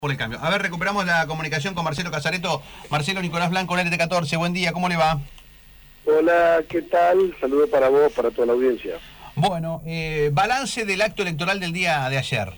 Por el cambio. A ver, recuperamos la comunicación con Marcelo Casareto. Marcelo Nicolás Blanco, LT14, buen día, ¿cómo le va? Hola, ¿qué tal? Saludos para vos, para toda la audiencia. Bueno, balance del acto electoral del día de ayer.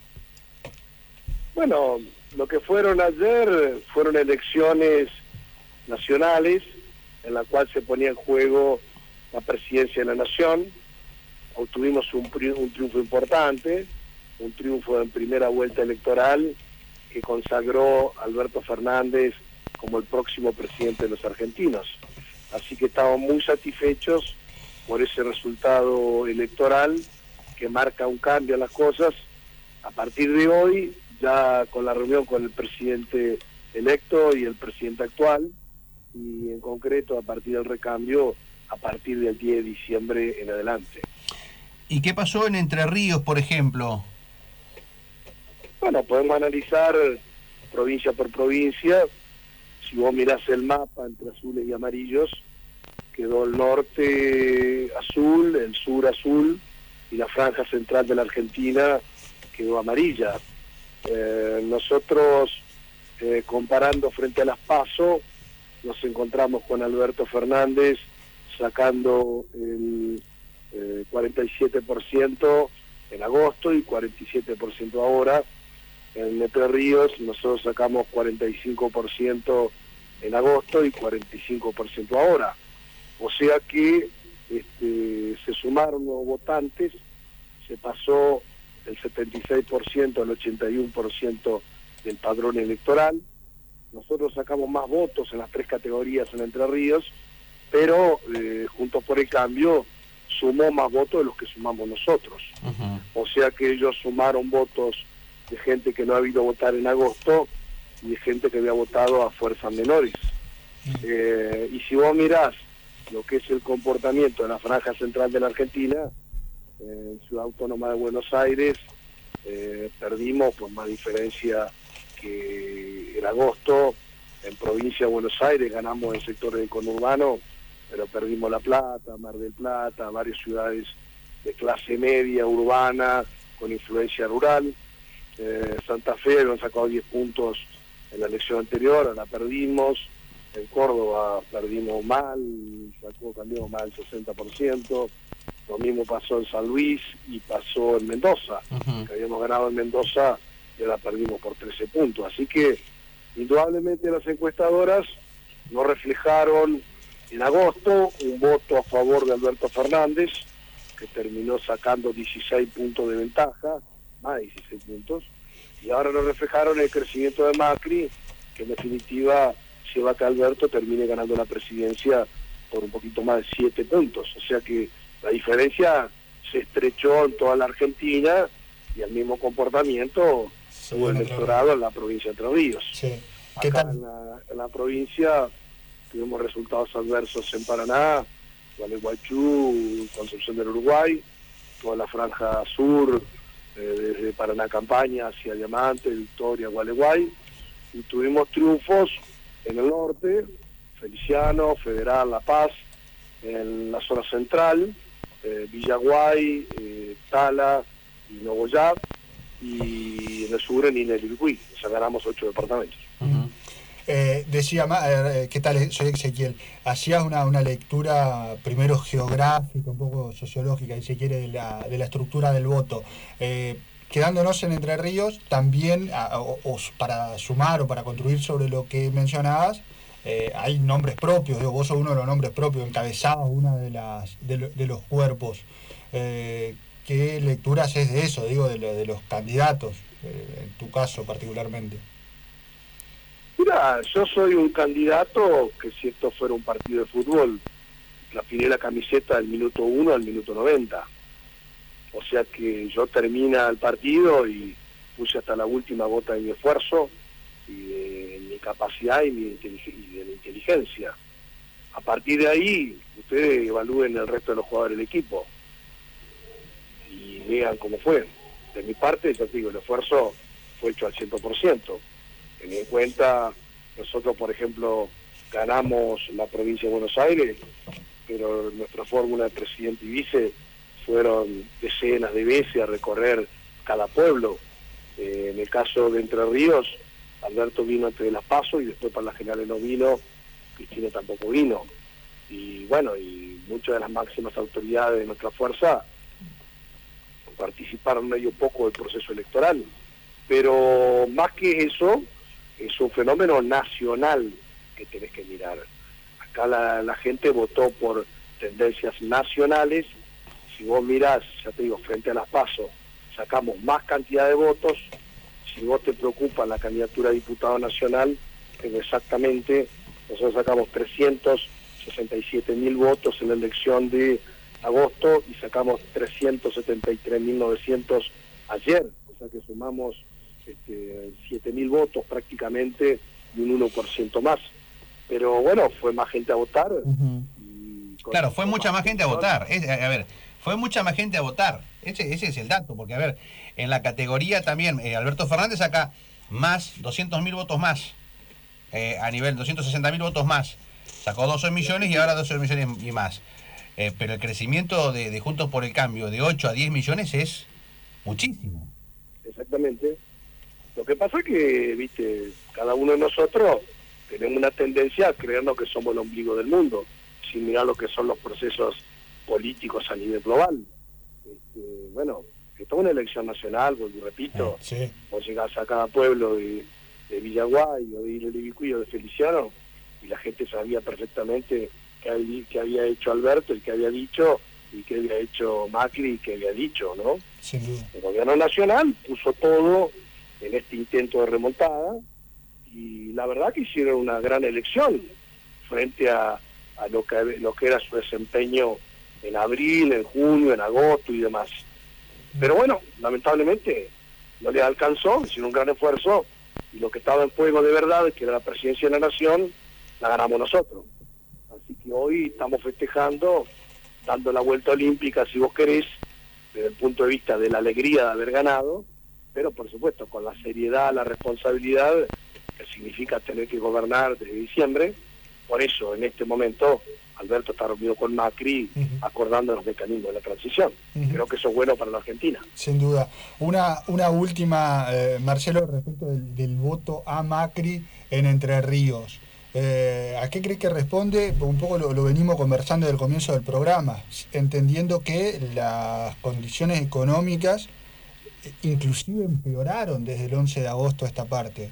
Bueno, lo que fueron ayer fueron elecciones nacionales en la cual se ponía en juego la presidencia de la nación. Obtuvimos un triunfo importante, un triunfo en primera vuelta electoral que consagró a Alberto Fernández como el próximo presidente de los argentinos. Así que estamos muy satisfechos por ese resultado electoral que marca un cambio en las cosas. A partir de hoy, ya con la reunión con el presidente electo y el presidente actual, y en concreto a partir del recambio, a partir del 10 de diciembre en adelante. ¿Y qué pasó en Entre Ríos, por ejemplo? Bueno, podemos analizar provincia por provincia. Si vos mirás el mapa entre azules y amarillos, quedó el norte azul, el sur azul, y la franja central de la Argentina quedó amarilla. Nosotros, comparando frente a las PASO, nos encontramos con Alberto Fernández sacando el 47% en agosto y 47% ahora. En Entre Ríos nosotros sacamos 45% en agosto y 45% ahora. O sea que se sumaron nuevos votantes, se pasó del 76% al 81% del padrón electoral. Nosotros sacamos más votos en las tres categorías en Entre Ríos, pero Juntos por el Cambio sumó más votos de los que sumamos nosotros. O sea que ellos sumaron votos de gente que no ha habido votar en agosto y de gente que había votado a fuerzas menores. Y si vos mirás lo que es el comportamiento de la franja central de la Argentina, en Ciudad Autónoma de Buenos Aires, perdimos por más diferencia que en agosto. En provincia de Buenos Aires ganamos en sectores de conurbano, pero perdimos La Plata, Mar del Plata, varias ciudades de clase media, urbana, con influencia rural. Santa Fe habían sacado 10 puntos en la elección anterior, ahora la perdimos. En Córdoba perdimos mal, cambiamos mal el 60%. Lo mismo pasó en San Luis y pasó en Mendoza, que habíamos ganado en Mendoza y ahora perdimos por 13 puntos. Así que, indudablemente, las encuestadoras no reflejaron en agosto un voto a favor de Alberto Fernández, que terminó sacando 16 puntos de ventaja, más de 16 puntos, y ahora nos reflejaron el crecimiento de Macri, que en definitiva lleva a que Alberto termine ganando la presidencia por un poquito más de 7 puntos. O sea que la diferencia se estrechó en toda la Argentina y el mismo comportamiento tuvo el electorado en la provincia de Entre Ríos. Sí. Acá en la provincia tuvimos resultados adversos en Paraná, Gualeguaychú, Concepción del Uruguay, toda la franja sur, desde Paraná Campaña hacia Diamante, Victoria, Gualeguay, y tuvimos triunfos en el norte, Feliciano, Federal, La Paz, en la zona central, Villaguay, Tala y Nogoyá, y en el sur en Inelircuí. O sea, ganamos 8 departamentos. Decía, ¿qué tal? Soy Ezequiel. Hacías una lectura primero geográfica, un poco sociológica, si se quiere, de la estructura del voto. Quedándonos en Entre Ríos, también, para sumar o para construir sobre lo que mencionabas, hay nombres propios. Vos sos uno de los nombres propios, encabezabas una de los cuerpos. ¿Qué lecturas es de eso, de los candidatos, en tu caso particularmente? Mira, yo soy un candidato que, si esto fuera un partido de fútbol, afiné la camiseta del minuto 1 al minuto 90. O sea que yo termina el partido y puse hasta la última gota de mi esfuerzo y de mi capacidad y de mi inteligencia. A partir de ahí, ustedes evalúen el resto de los jugadores del equipo y vean cómo fue. De mi parte, ya te digo, el esfuerzo fue hecho al 100%. Ten en cuenta, nosotros, por ejemplo, ganamos la provincia de Buenos Aires, pero nuestra fórmula de presidente y vice fueron decenas de veces a recorrer cada pueblo. En el caso de Entre Ríos, Alberto vino antes de las PASO y después para las generales no vino, Cristina tampoco vino. Y bueno, y muchas de las máximas autoridades de nuestra fuerza participaron medio poco del proceso electoral. Pero más que eso, es un fenómeno nacional que tenés que mirar. Acá la gente votó por tendencias nacionales. Si vos mirás, ya te digo, frente a las PASO, sacamos más cantidad de votos. Si vos te preocupa la candidatura a diputado nacional, exactamente, nosotros sacamos 367.000 votos en la elección de agosto y sacamos 373.900 ayer, o sea que sumamos 7.000 votos prácticamente y un 1% más. Pero bueno, fue más gente a votar. Claro, fue mucha más gente a votar. A ver, fue mucha más gente a votar. Ese es el dato, porque a ver, en la categoría también, Alberto Fernández saca más, 200.000 votos más, a nivel 260.000 votos más. Sacó 12 millones y ahora 12 millones y más. Pero el crecimiento de Juntos por el Cambio de 8 a 10 millones es muchísimo. Exactamente. Lo que pasa es que, viste, cada uno de nosotros tenemos una tendencia a creernos que somos el ombligo del mundo, sin mirar lo que son los procesos políticos a nivel global. Bueno, esto es una elección nacional, vuelvo y repito, sí. Vos llegás a cada pueblo de Villaguay o de Ilelibicuí o de Feliciano y la gente sabía perfectamente qué había hecho Alberto y qué había dicho y qué había hecho Macri y qué había dicho, ¿no? Sin duda. El gobierno nacional puso todo en este intento de remontada y la verdad que hicieron una gran elección frente a lo que era su desempeño en abril, en junio, en agosto y demás. Pero bueno, lamentablemente no les alcanzó, hicieron un gran esfuerzo y lo que estaba en juego de verdad, que era la presidencia de la nación, la ganamos nosotros. Así que hoy estamos festejando, dando la vuelta olímpica, si vos querés, desde el punto de vista de la alegría de haber ganado, pero por supuesto con la seriedad, la responsabilidad que significa tener que gobernar desde diciembre. Por eso, en este momento, Alberto está reunido con Macri, acordando los mecanismos de la transición. Creo que eso es bueno para la Argentina. Sin duda. Una última, Marcelo, respecto del voto a Macri en Entre Ríos. ¿A qué cree que responde? Un poco lo venimos conversando desde el comienzo del programa, entendiendo que las condiciones económicas inclusive empeoraron desde el 11 de agosto a esta parte.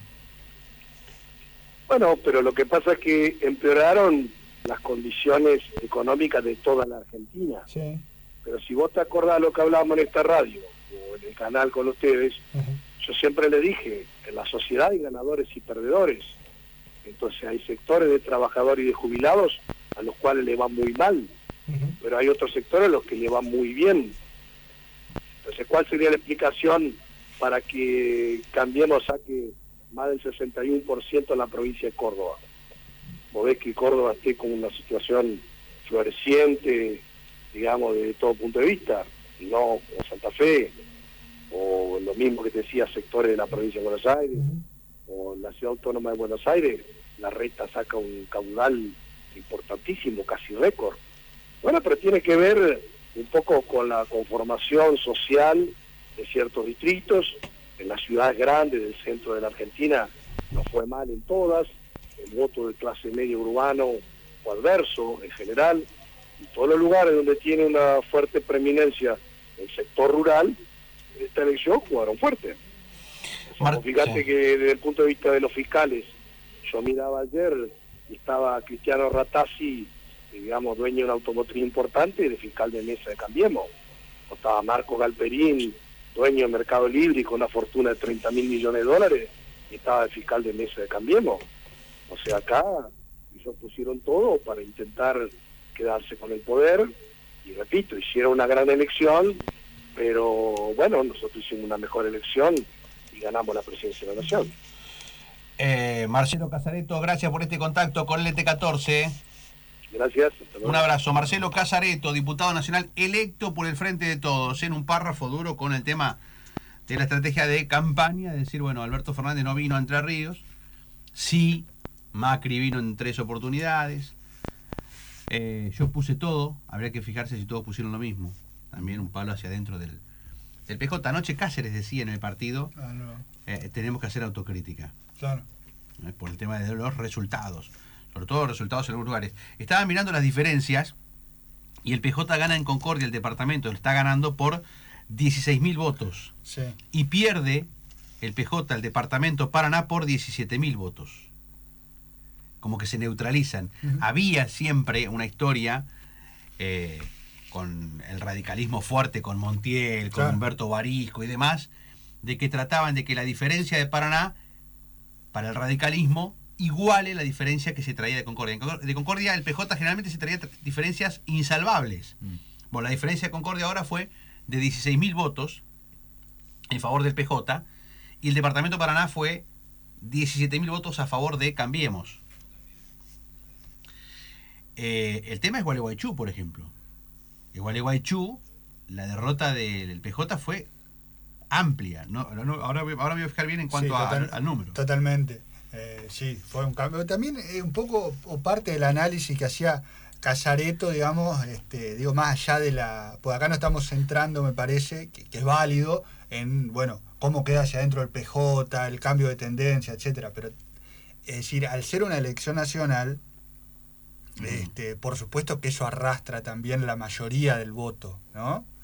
Bueno, pero lo que pasa es que empeoraron las condiciones económicas de toda la Argentina. Sí. Pero si vos te acordás lo que hablábamos en esta radio o en el canal con ustedes, yo siempre le dije, en la sociedad hay ganadores y perdedores. Entonces hay sectores de trabajadores y de jubilados a los cuales le va muy mal, pero hay otros sectores a los que le va muy bien. Entonces, ¿cuál sería la explicación para que cambiemos a que más del 61% en la provincia de Córdoba? Vos ves que Córdoba esté con una situación floreciente, digamos, desde todo punto de vista, y no como Santa Fe, o lo mismo que te decía sectores de la provincia de Buenos Aires, o la ciudad autónoma de Buenos Aires, la Reta saca un caudal importantísimo, casi récord. Bueno, pero tiene que ver un poco con la conformación social de ciertos distritos. En las ciudades grandes del centro de la Argentina no fue mal en todas, el voto de clase media urbano o adverso en general, y todos los lugares donde tiene una fuerte preeminencia el sector rural, esta elección jugaron fuerte. Fíjate que desde el punto de vista de los fiscales, yo miraba ayer y estaba Cristiano Ratazzi, digamos, dueño de una automotriz importante, de fiscal de mesa de Cambiemos. O estaba Marco Galperín, dueño de Mercado Libre y con una fortuna de 30.000 millones de dólares, y estaba el fiscal de mesa de Cambiemos. O sea, acá ellos pusieron todo para intentar quedarse con el poder, y repito, hicieron una gran elección, pero bueno, nosotros hicimos una mejor elección y ganamos la presidencia de la Nación. Marcelo Casareto, gracias por este contacto con el ET14. Gracias. Un abrazo. Marcelo Casareto, diputado nacional electo por el Frente de Todos, en un párrafo duro con el tema de la estrategia de campaña, es decir, bueno, Alberto Fernández no vino a Entre Ríos, sí, Macri vino en 3 oportunidades, yo puse todo, habría que fijarse si todos pusieron lo mismo, también un palo hacia adentro del El PJ anoche Cáceres decía en el partido, no. tenemos que hacer autocrítica. Claro. Por el tema de los resultados, sobre todo los resultados en algunos lugares. Estaba mirando las diferencias y el PJ gana en Concordia, el departamento, está ganando por 16.000 votos. Sí. Y pierde el PJ, el departamento Paraná, por 17.000 votos. Como que se neutralizan. Uh-huh. Había siempre una historia con el radicalismo fuerte, con Montiel, con Humberto Barisco y demás, de que trataban de que la diferencia de Paraná para el radicalismo iguale la diferencia que se traía de Concordia. De Concordia el PJ generalmente se traía diferencias insalvables. Bueno, la diferencia de Concordia ahora fue de 16.000 votos en favor del PJ y el departamento Paraná fue 17.000 votos a favor de Cambiemos. El tema es Gualeguaychú, por ejemplo. En Gualeguaychú, la derrota del PJ fue amplia. Ahora voy a fijar bien en cuanto al número. Totalmente. Sí, fue un cambio. También un poco, o parte del análisis que hacía Casareto, digamos, digo, más allá de la... Pues acá no estamos centrando, me parece, que es válido, en, bueno, cómo queda hacia adentro el PJ, el cambio de tendencia, etcétera. Pero, es decir, al ser una elección nacional, por supuesto que eso arrastra también la mayoría del voto, ¿no?